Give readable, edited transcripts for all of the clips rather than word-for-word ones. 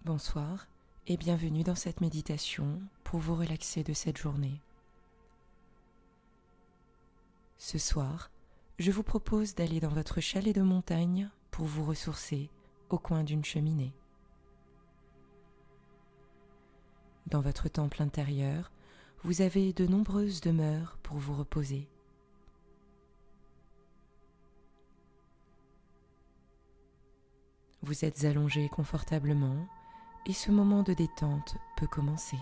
Bonsoir et bienvenue dans cette méditation pour vous relaxer de cette journée. Ce soir, je vous propose d'aller dans votre chalet de montagne pour vous ressourcer au coin d'une cheminée. Dans votre temple intérieur, vous avez de nombreuses demeures pour vous reposer. Vous êtes allongé confortablement et ce moment de détente peut commencer.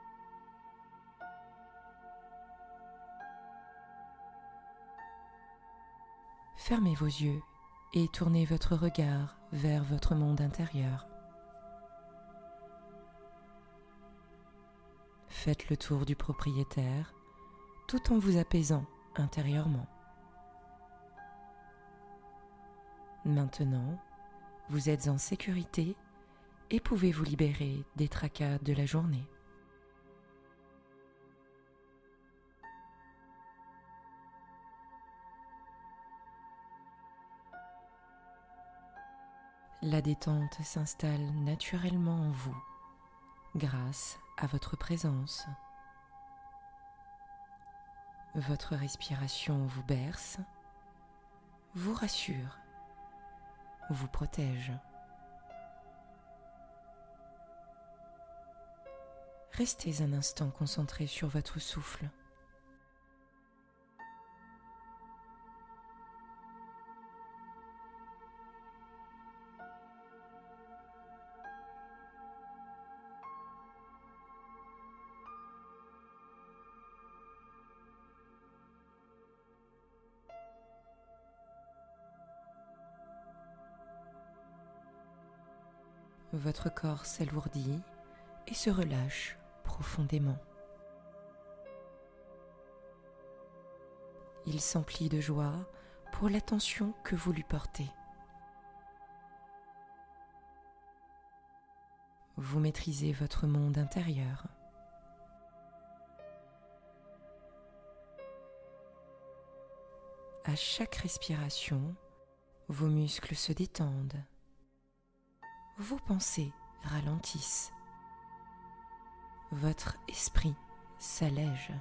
Fermez vos yeux et tournez votre regard vers votre monde intérieur. Faites le tour du propriétaire tout en vous apaisant intérieurement. Maintenant, vous êtes en sécurité et pouvez vous libérer des tracas de la journée. La détente s'installe naturellement en vous grâce à votre présence. Votre respiration vous berce, vous rassure, vous protège. Restez un instant concentré sur votre souffle. Votre corps s'alourdit et se relâche profondément. Il s'emplit de joie pour l'attention que vous lui portez. Vous maîtrisez votre monde intérieur. À chaque respiration, vos muscles se détendent. Vos pensées ralentissent. Votre esprit s'allège.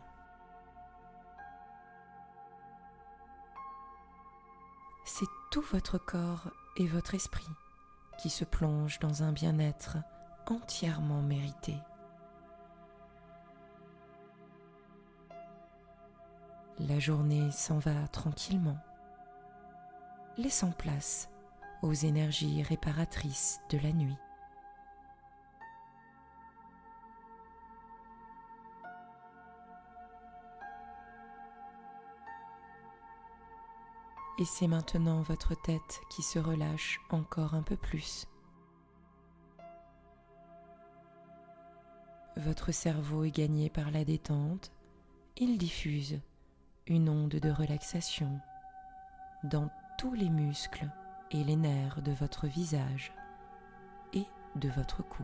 C'est tout votre corps et votre esprit qui se plongent dans un bien-être entièrement mérité. La journée s'en va tranquillement, laissant place aux énergies réparatrices de la nuit. Et c'est maintenant votre tête qui se relâche encore un peu plus. Votre cerveau est gagné par la détente, il diffuse une onde de relaxation dans tous les muscles et les nerfs de votre visage et de votre cou.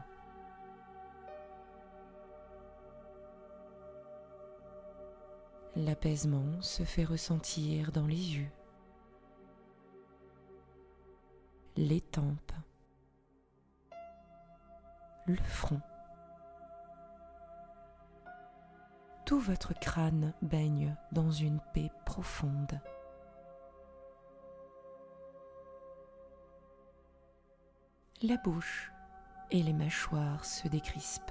L'apaisement se fait ressentir dans les yeux, les tempes, le front. Tout votre crâne baigne dans une paix profonde. La bouche et les mâchoires se décrispent.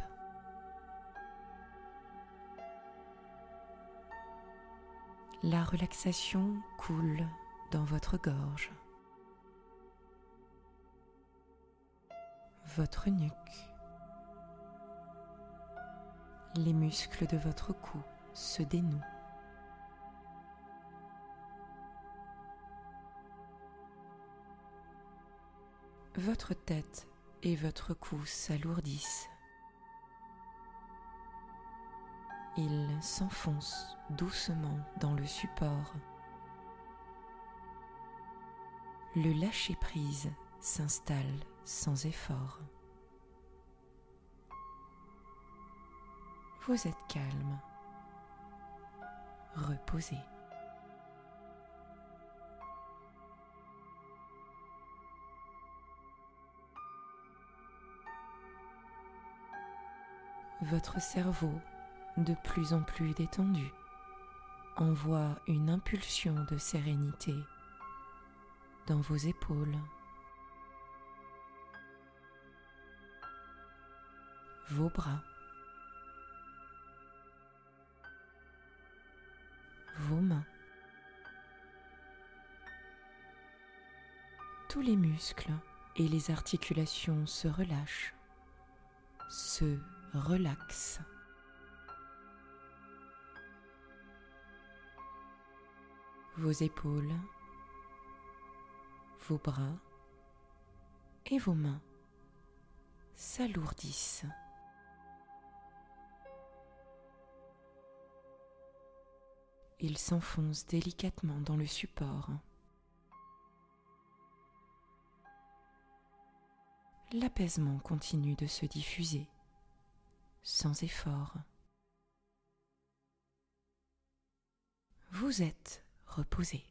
La relaxation coule dans votre gorge. Votre nuque. Les muscles de votre cou se dénouent. Votre tête et votre cou s'alourdissent. Ils s'enfoncent doucement dans le support. Le lâcher-prise s'installe sans effort. Vous êtes calme, reposé. Votre cerveau, de plus en plus détendu, envoie une impulsion de sérénité dans vos épaules, vos bras, vos mains. Tous les muscles et les articulations se relâchent, se relaxent. Vos épaules, vos bras et vos mains s'alourdissent. Ils s'enfoncent délicatement dans le support. L'apaisement continue de se diffuser, sans effort. Vous êtes reposé.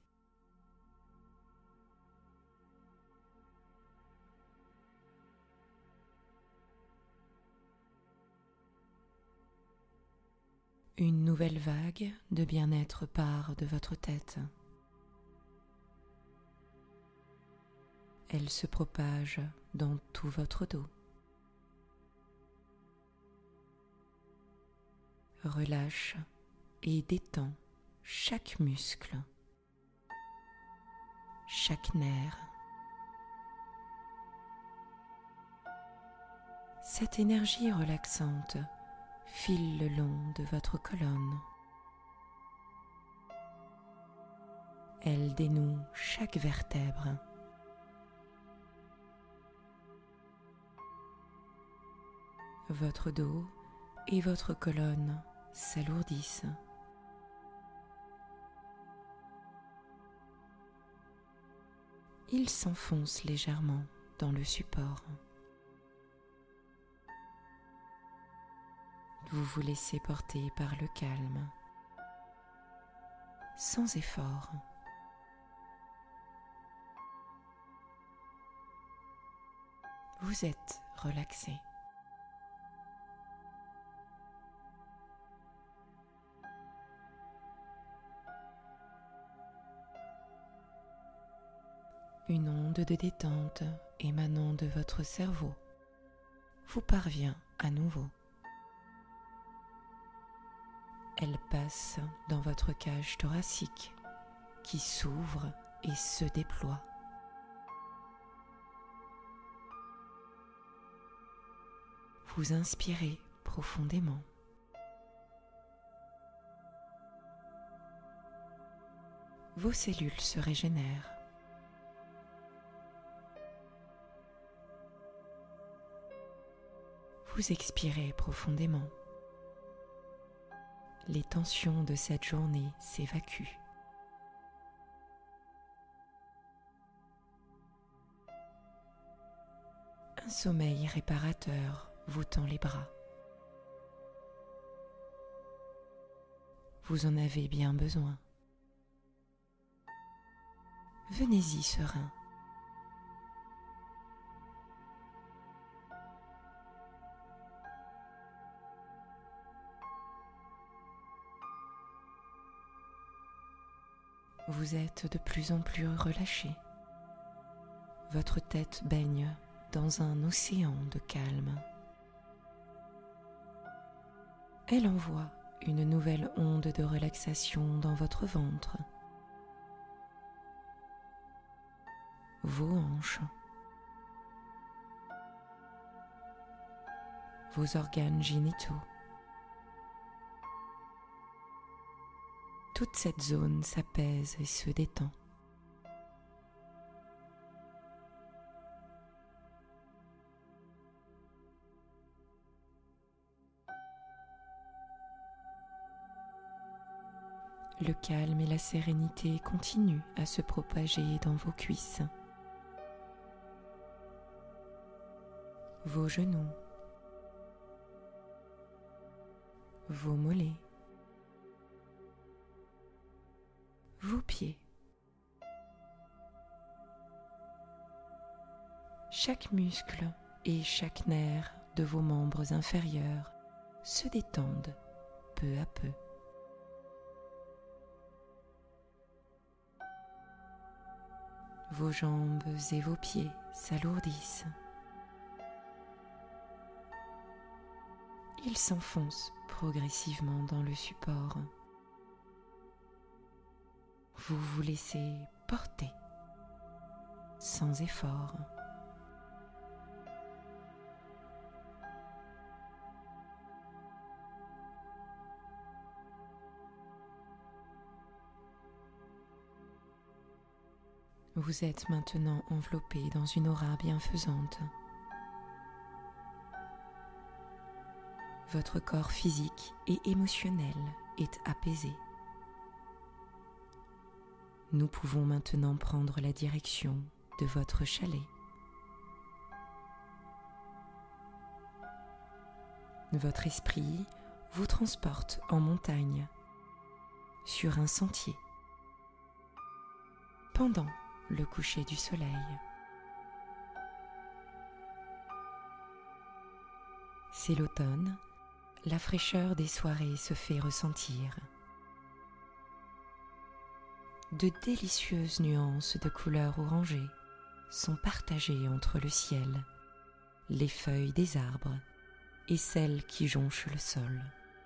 Une nouvelle vague de bien-être part de votre tête. Elle se propage dans tout votre dos. Relâche et détend chaque muscle, chaque nerf. Cette énergie relaxante file le long de votre colonne. Elle dénoue chaque vertèbre. Votre dos et votre colonne s'alourdissent. Ils s'enfoncent légèrement dans le support. Vous vous laissez porter par le calme, sans effort. Vous êtes relaxé. Une onde de détente émanant de votre cerveau vous parvient à nouveau. Elle passe dans votre cage thoracique qui s'ouvre et se déploie. Vous inspirez profondément. Vos cellules se régénèrent. Vous expirez profondément. Les tensions de cette journée s'évacuent. Un sommeil réparateur vous tend les bras. Vous en avez bien besoin. Venez-y serein. Vous êtes de plus en plus relâché. Votre tête baigne dans un océan de calme. Elle envoie une nouvelle onde de relaxation dans votre ventre, vos hanches, vos organes génitaux. Toute cette zone s'apaise et se détend. Le calme et la sérénité continuent à se propager dans vos cuisses, vos genoux, vos mollets, vos pieds. Chaque muscle et chaque nerf de vos membres inférieurs se détendent peu à peu. Vos jambes et vos pieds s'alourdissent. Ils s'enfoncent progressivement dans le support. Vous vous laissez porter sans effort. Vous êtes maintenant enveloppé dans une aura bienfaisante. Votre corps physique et émotionnel est apaisé. Nous pouvons maintenant prendre la direction de votre chalet. Votre esprit vous transporte en montagne, sur un sentier, pendant le coucher du soleil. C'est l'automne, la fraîcheur des soirées se fait ressentir. De délicieuses nuances de couleurs orangées sont partagées entre le ciel, les feuilles des arbres et celles qui jonchent le sol.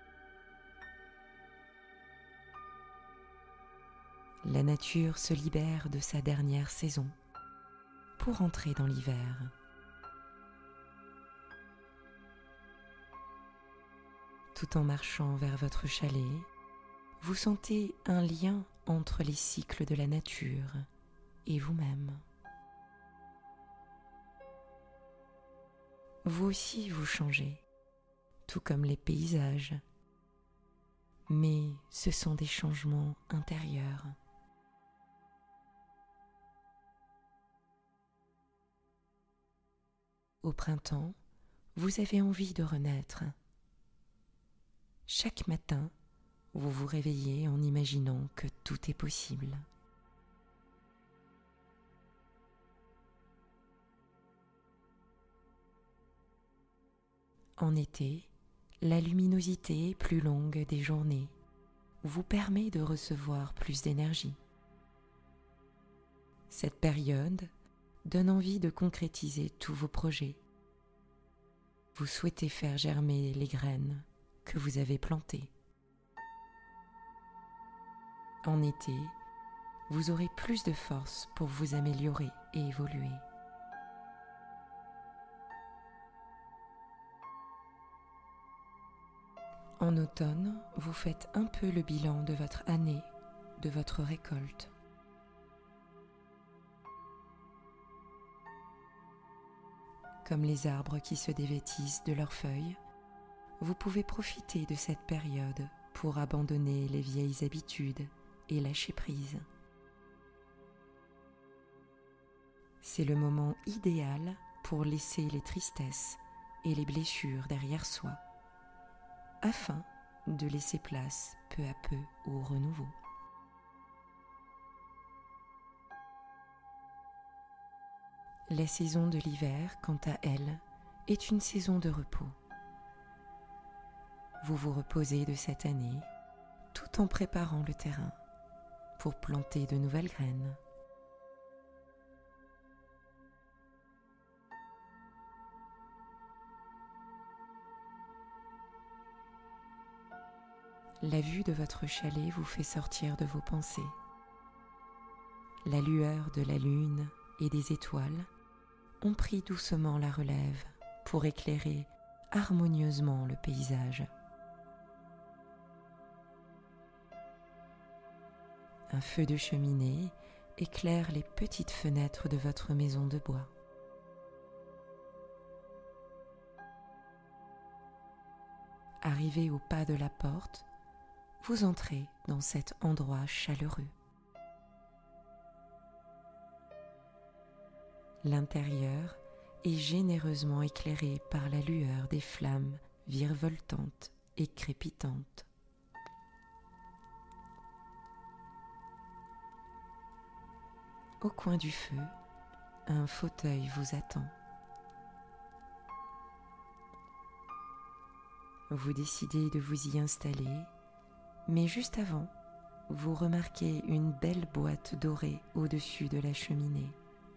La nature se libère de sa dernière saison pour entrer dans l'hiver. Tout en marchant vers votre chalet, vous sentez un lien entre les cycles de la nature et vous-même. Vous aussi vous changez, tout comme les paysages, mais ce sont des changements intérieurs. Au printemps, vous avez envie de renaître. Chaque matin, vous vous réveillez en imaginant que tout est possible. En été, la luminosité plus longue des journées vous permet de recevoir plus d'énergie. Cette période donne envie de concrétiser tous vos projets. Vous souhaitez faire germer les graines que vous avez plantées. En été, vous aurez plus de force pour vous améliorer et évoluer. En automne, vous faites un peu le bilan de votre année, de votre récolte. Comme les arbres qui se dévêtissent de leurs feuilles, vous pouvez profiter de cette période pour abandonner les vieilles habitudes et lâcher prise. C'est le moment idéal pour laisser les tristesses et les blessures derrière soi, afin de laisser place peu à peu au renouveau. La saison de l'hiver, quant à elle, est une saison de repos. Vous vous reposez de cette année tout en préparant le terrain pour planter de nouvelles graines. La vue de votre chalet vous fait sortir de vos pensées. La lueur de la lune et des étoiles ont pris doucement la relève pour éclairer harmonieusement le paysage. Un feu de cheminée éclaire les petites fenêtres de votre maison de bois. Arrivé au pas de la porte, vous entrez dans cet endroit chaleureux. L'intérieur est généreusement éclairé par la lueur des flammes virevoltantes et crépitantes. Au coin du feu, un fauteuil vous attend. Vous décidez de vous y installer, mais juste avant, vous remarquez une belle boîte dorée au-dessus de la cheminée.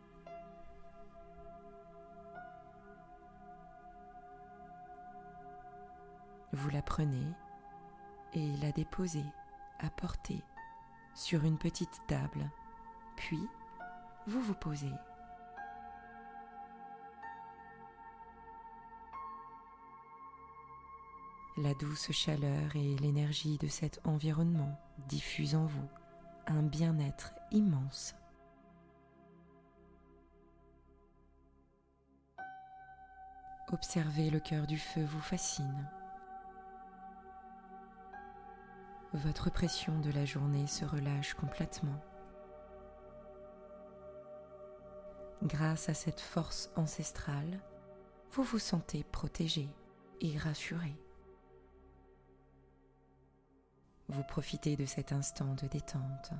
Vous la prenez et la déposez à portée sur une petite table, puis vous vous posez. La douce chaleur et l'énergie de cet environnement diffusent en vous un bien-être immense. Observez le cœur du feu vous fascine. Votre pression de la journée se relâche complètement. Grâce à cette force ancestrale, vous vous sentez protégé et rassuré. Vous profitez de cet instant de détente.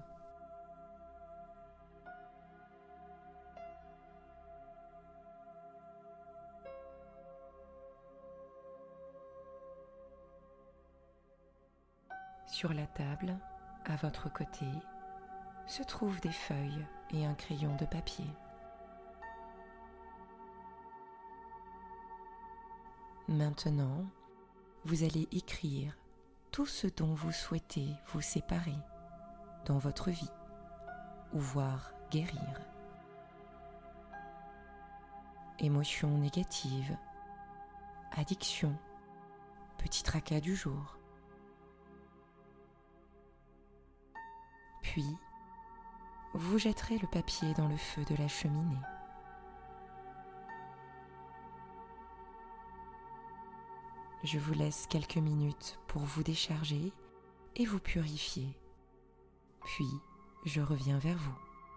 Sur la table, à votre côté, se trouvent des feuilles et un crayon de papier. Maintenant, vous allez écrire tout ce dont vous souhaitez vous séparer dans votre vie ou voir guérir. Émotions négatives, addiction, petit tracas du jour. Puis, vous jetterez le papier dans le feu de la cheminée. Je vous laisse quelques minutes pour vous décharger et vous purifier. Puis, je reviens vers vous.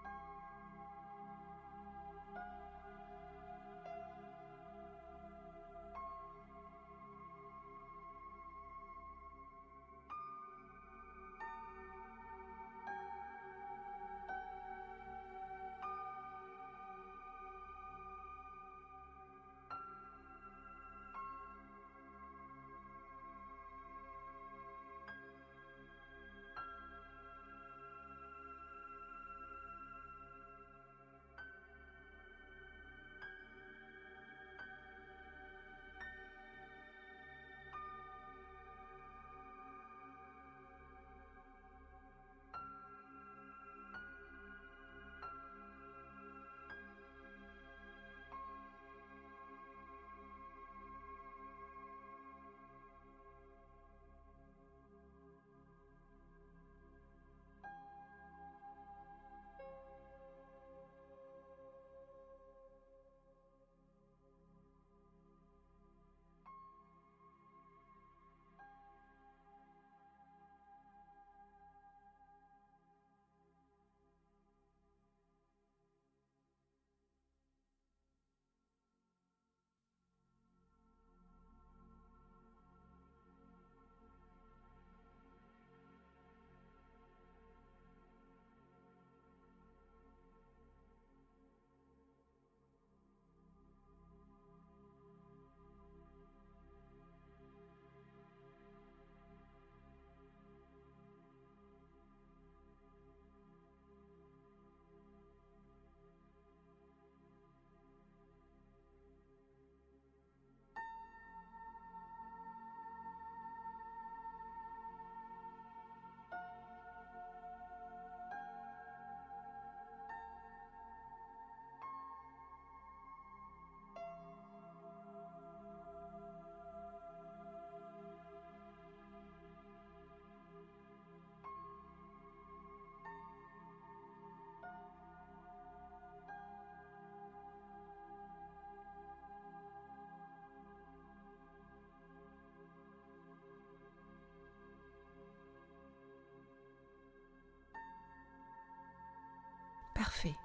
Parfait.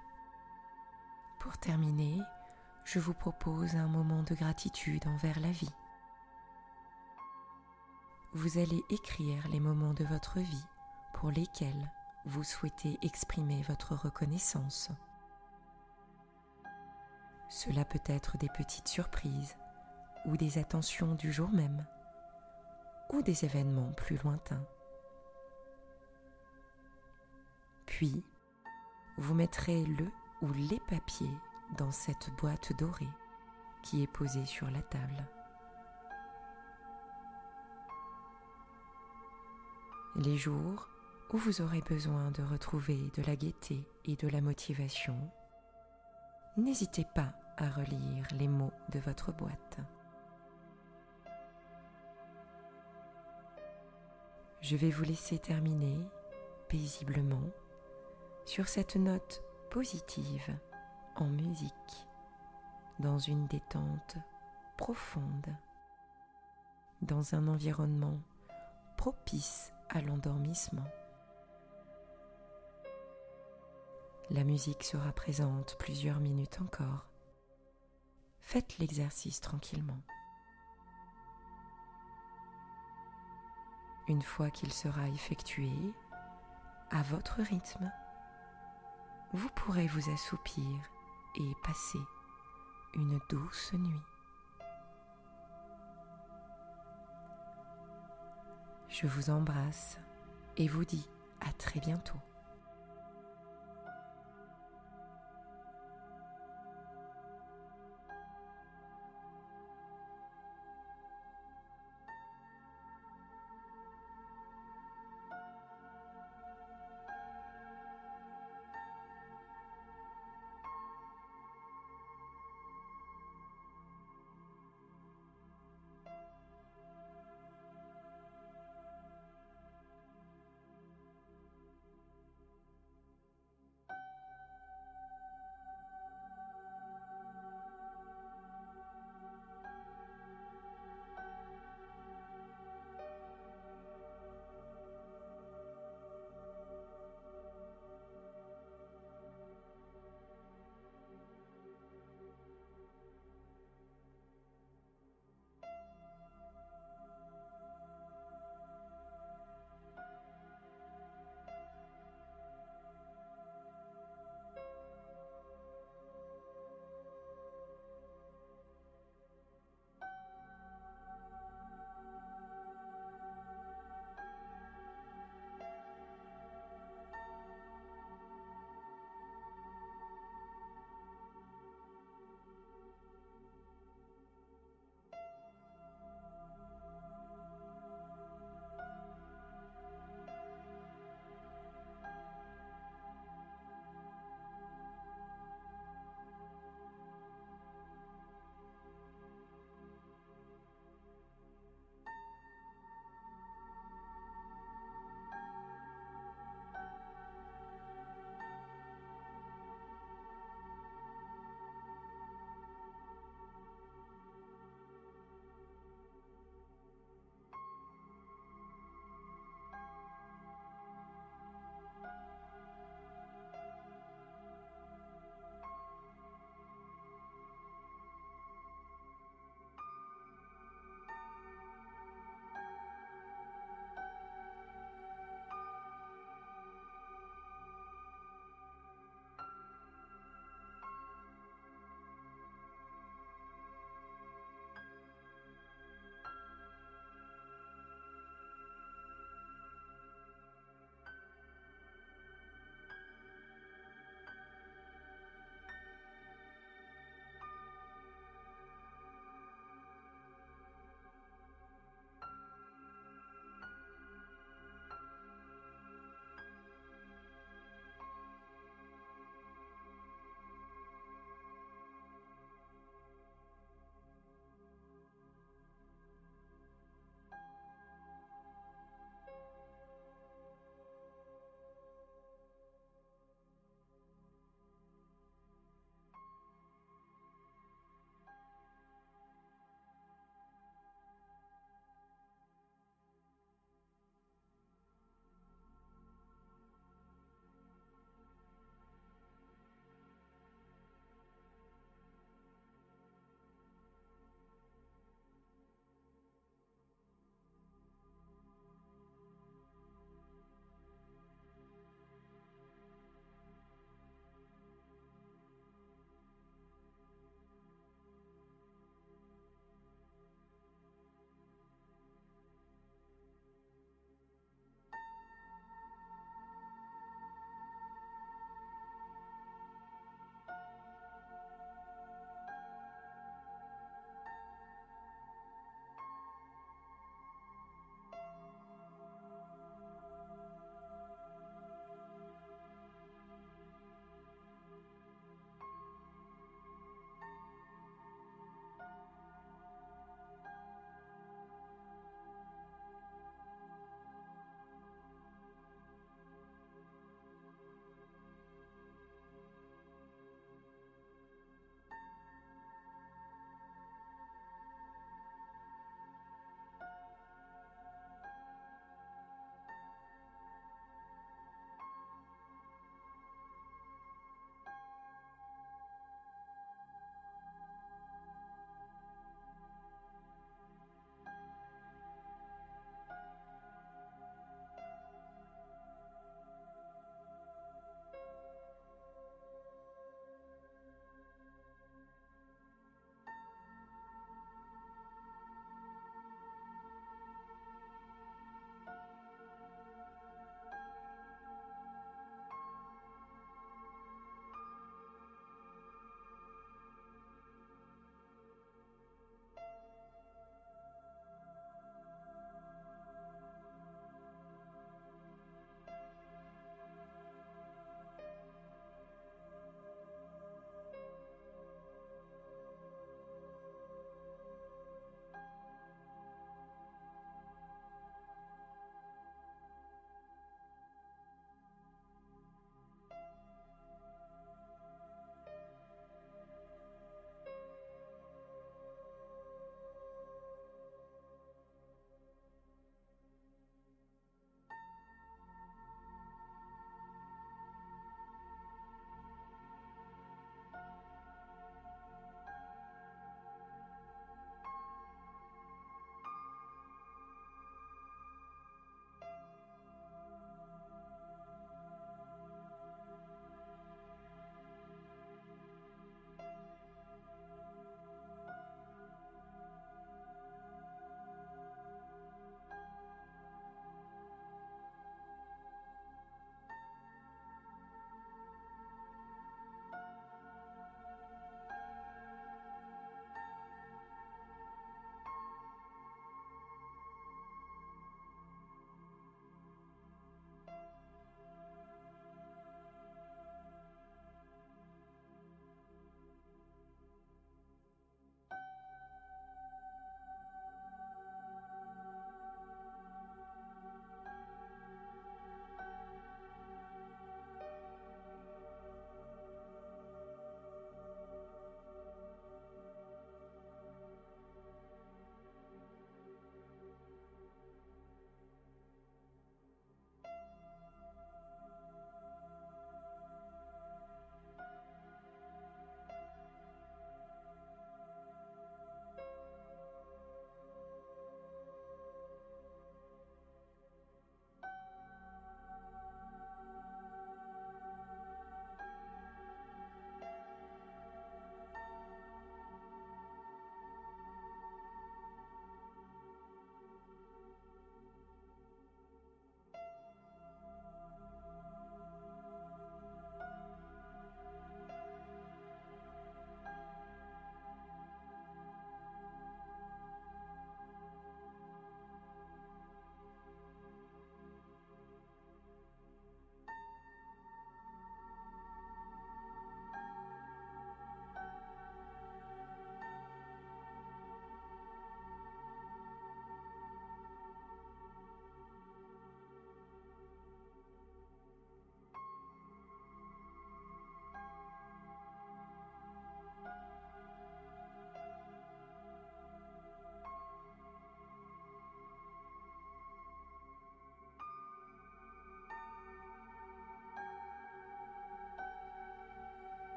Pour terminer, je vous propose un moment de gratitude envers la vie. Vous allez écrire les moments de votre vie pour lesquels vous souhaitez exprimer votre reconnaissance. Cela peut être des petites surprises ou des attentions du jour même, ou des événements plus lointains. Puis, vous mettrez le ou les papiers dans cette boîte dorée qui est posée sur la table. Les jours où vous aurez besoin de retrouver de la gaieté et de la motivation, n'hésitez pas à relire les mots de votre boîte. Je vais vous laisser terminer paisiblement sur cette note positive en musique, dans une détente profonde, dans un environnement propice à l'endormissement. La musique sera présente plusieurs minutes encore. Faites l'exercice tranquillement. Une fois qu'il sera effectué, à votre rythme, vous pourrez vous assoupir et passer une douce nuit. Je vous embrasse et vous dis à très bientôt.